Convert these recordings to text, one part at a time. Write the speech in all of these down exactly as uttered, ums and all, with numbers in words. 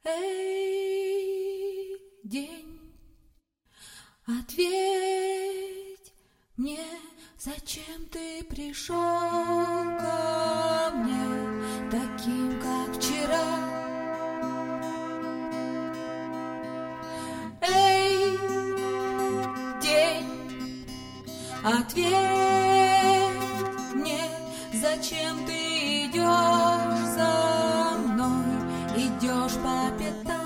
Эй, день, ответь мне, зачем ты пришел ко мне таким, как вчера? Эй, день, ответь мне, зачем ты идешь за мной, идешь по пятам?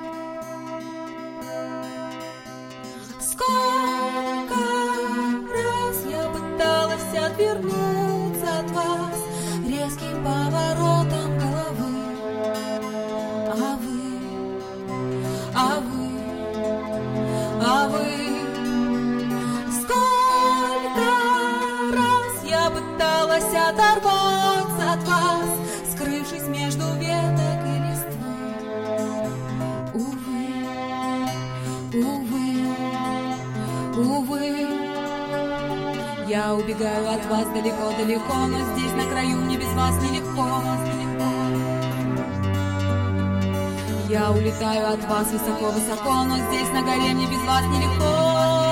Сколько раз я пыталась отвернуться от вас резким поворотом головы, а вы, а вы, а вы. Сколько раз я пыталась оторваться от вас, скрывшись между веток и листвы. Увы, увы, увы. Я убегаю от вас далеко-далеко, но здесь на краю мне без вас нелегко. Я улетаю от вас высоко-высоко, но здесь на горе мне без вас нелегко.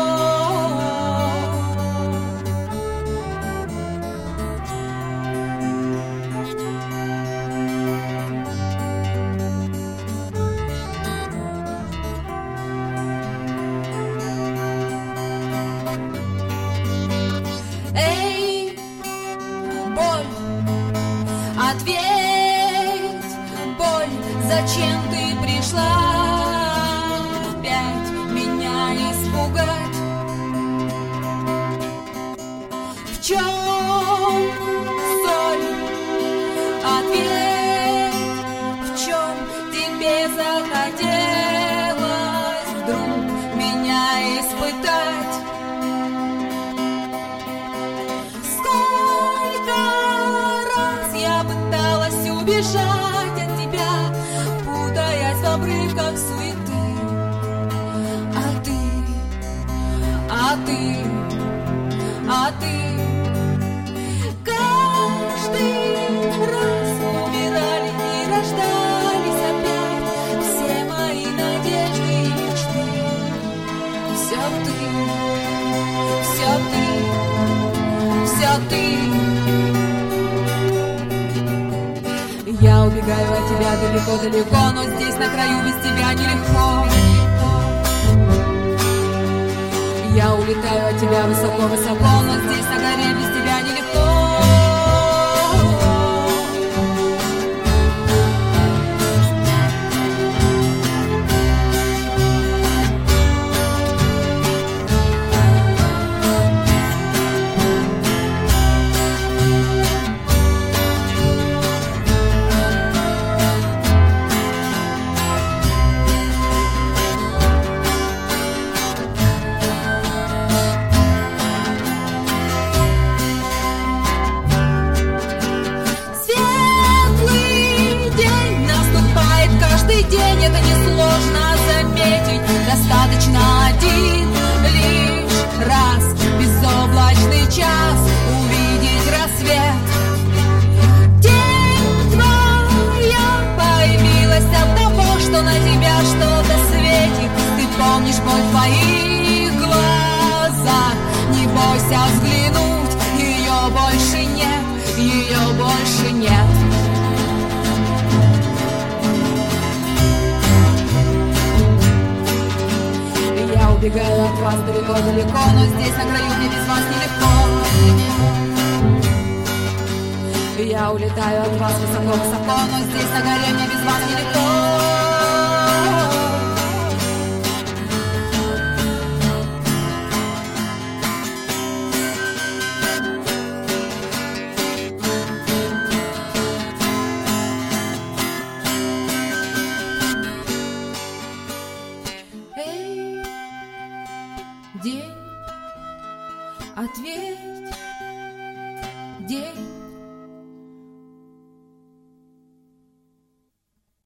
Эй, боль, ответь, боль, зачем ты пришла опять меня испугать? В чем соль? Ответь, в чем тебе захотелось вдруг меня испытать? Убежать от тебя, путаясь в обрывках суеты. А ты, а ты, а ты каждый раз умирали и рождались опять все мои надежды и мечты. Все ты, все ты, все ты. Я убегаю от тебя далеко-далеко, но здесь на краю без тебя нелегко. Я улетаю от тебя высоко-высоко, но здесь на горе без тебя нелегко. День это несложно заметить, достаточно один лишь раз, безоблачный час, увидеть рассвет. День твоя появилась от того, что на тебя что-то светит. Ты помнишь боль в твоих глазах, не бойся взглянуть, ее больше нет, ее больше нет. Убегаю от вас далеко-далеко, но здесь на краю мне без вас нелегко. Я улетаю от вас высоко-высоко, но здесь на горе мне без вас нелегко. День, ответь, день.